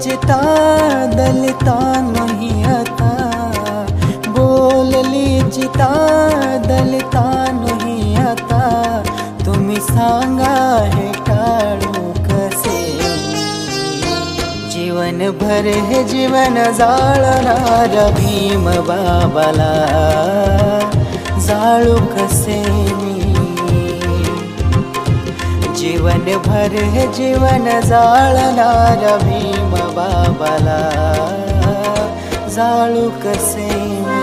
चिता दलिता नाही आता, बोलली चिता दलिता नाही आता, तुम्ही सांगा हे टाळू कसे, जीवनभर हे जीवन जाळणारा भीम बाबाला जाळू कसे मी, जीवनभर हे जीवन जाळणारा भीम बाबाला जाळू कसे मी।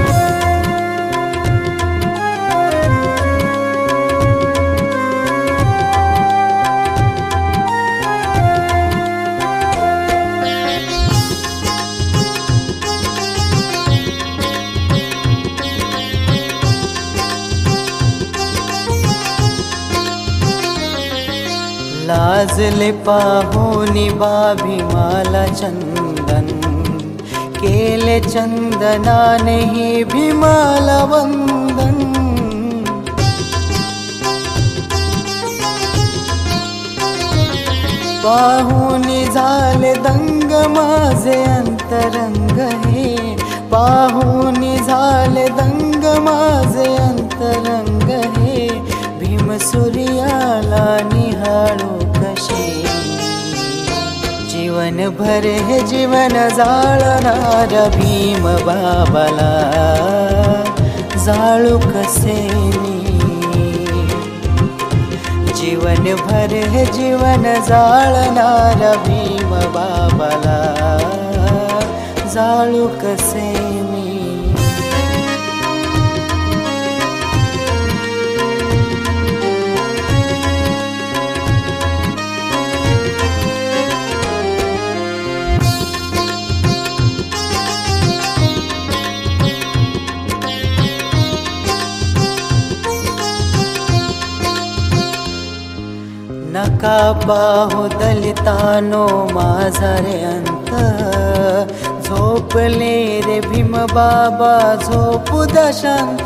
लाजले पाहुनी भीमाला चंदन, केले चंदनाने ही भीमाला वंदन, पाहुनी झाले दंग माझे अंतरंग हे, पाहुनी झाले दंग माझे अंतरंग हे, भीम सूर्याला निहाळू कसे, जीवनभर हे जीवन जाळणारा भीम बाबाला जाळू कसे मी, जीवनभर हे जीवन जाळणारा भीम बाबाला जाळू कसे मी। नका पाहू दलितानो माझा रे अंत, झोपले रे भीम बाबा झोपू दा शांत,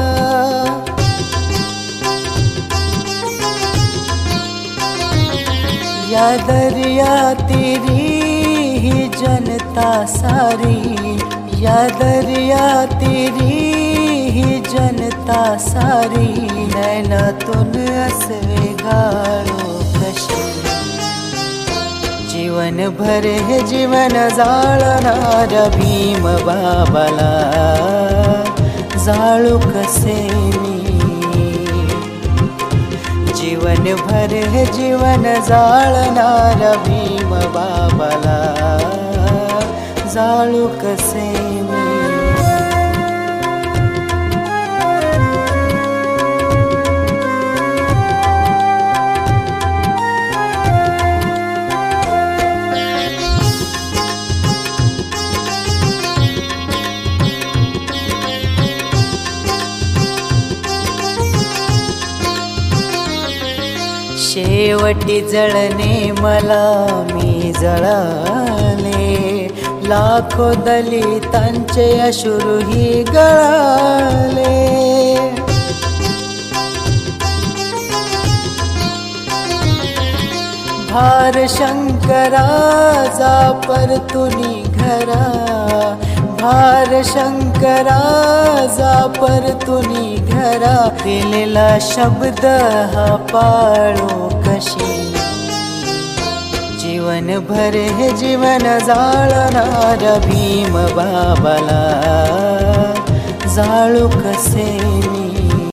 या दर्या तेरी ही जनता सारी, या दर्या तेरी ही जनता सारी, नैनातून असवे गाळू कशी, जीवनभर हे जीवन जाळणारा भीम बाबाला जाळू कसे मी, जीवनभर हे जीवन जाळणारा भीम बाबाला जाळू कसे मी। शेवटी जळणे मला मी जळाले, लाखो दलितांचे अश्रूही गळाले, भार शंकराचा परतुनी घरा, भार शंकराचा परतुनी घरा, दिलेला शब्द हा पाळू कशी, जीवनभर हे जीवन जाळणारा भीम बाबाला जाळू कसे मी।